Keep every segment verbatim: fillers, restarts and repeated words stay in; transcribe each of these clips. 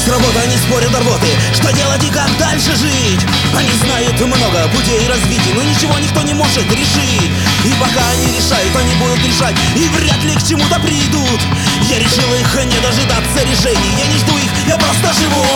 есть работа, они спорят о рвоты. Что делать и как дальше жить? Они знают много путей развития, но ничего никто не может решить. И пока они решают, они будут решать, и вряд ли к чему-то придут. Я решил их не дожидаться решений, я не жду их, я просто живу.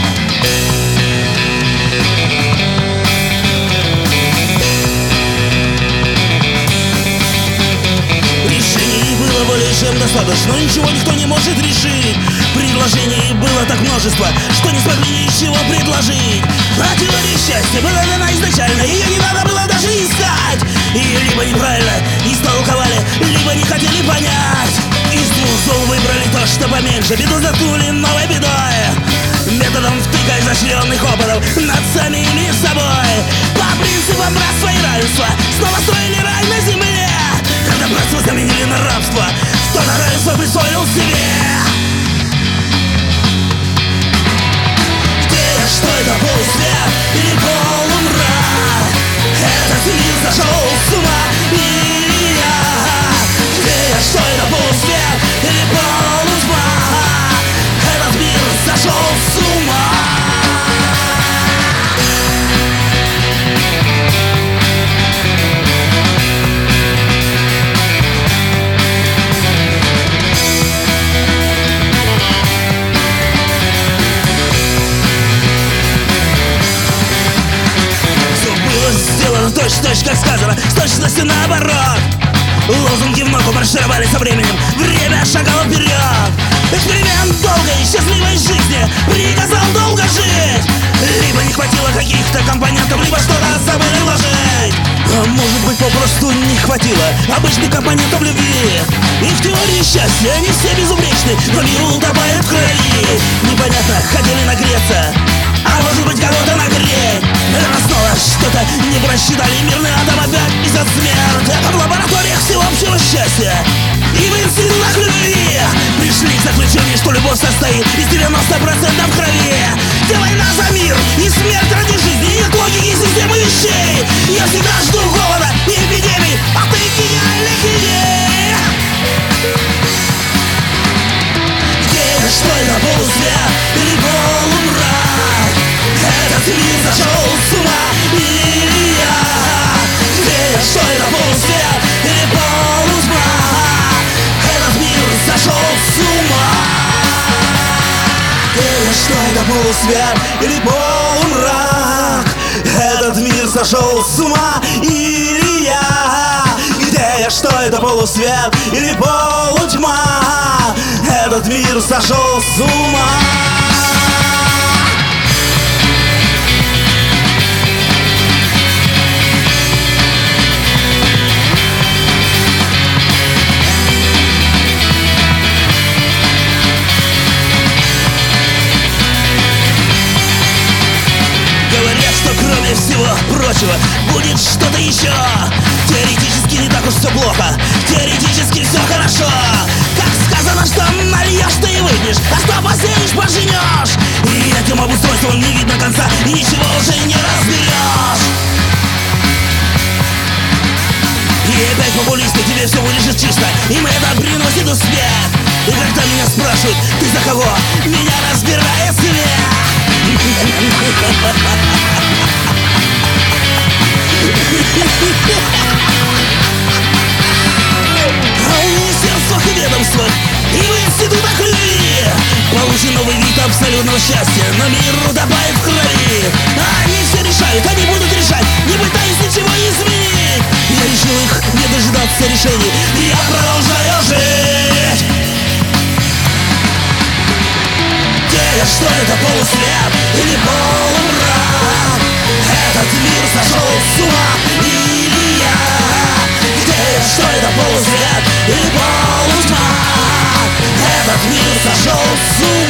Решений было более чем достаточно, но ничего никто не может решить. Предложений было так множество, что не смогли ничего предложить. А теория счастья была дана изначально, ее не надо было даже искать. Ее либо неправильно истолковали, либо не хотели понять. Из двух зол выбрали то, что поменьше, беду заткнули новой бедой. Методом втыка изощренных опытов над самими собой. По принципам братства и равенства снова строили рай на земле. Когда братство заменили на рабство, кто-то равенство присвоил себе. Что это, полусвет или полумрак? Этот мир сошел с ума или я? Где я? Что это, полусвет или полутьма? Этот мир сошел с ума. Точь-точь, как сказано, с точностью наоборот. Лозунги в ногу маршировали со временем, время шагало вперед. Эксперимент долгой и счастливой жизни приказал долго жить. Либо не хватило каких-то компонентов, либо что-то забыли вложить. А может быть, попросту не хватило обычных компонентов любви. И в теории счастья они все безупречны, но мир утопает в крови. Непонятно, хотели нагреться, а может быть, кого-то нагреть. Наверное, снова что-то не просчитали. Мирный атом опять несет смерть. А в лабораториях всеобщего счастья и в институтах любви пришли к заключению, что любовь состоит из девяноста процентов крови. Где война за мир и смерть ради жизни, нет логики системы вещей. Я всегда жду голода и эпидемий от их гениальных идей. Где я? Что это, полусвет или полумрак? Этот мир сошел с ума или я? Где я? Что это, полусвет или полутьма? Этот мир сошел с ума. Где я? Что это, полусвет или полумрак? Этот мир сошел с ума или я? Где я? Что это, полусвет или полутьма? Этот мир сошел с ума. Кроме всего прочего, будет что-то еще. Теоретически не так уж все плохо, теоретически все хорошо. Как сказано, что нальешь, ты и выпьешь, а что посеешь, поженешь. И этим обустройством не видно конца, и ничего уже не разберешь. И опять популисты, тебе все вылежит чисто, им это приносит успех. И когда меня спрашивают, ты за кого? Меня разбирает смех. А в министерствах и ведомствах и в институтах любви получен новый вид абсолютного счастья, но мир утопает в крови. А они все решают, они будут решать, не пытаясь ничего изменить. Я решил их не дожидаться решений, и я продолжаю жить. Что это, полусвет или полумрак? Этот мир сошел с ума или я? Где я? Что это, полусвет или полутьма? Этот мир сошел с ума.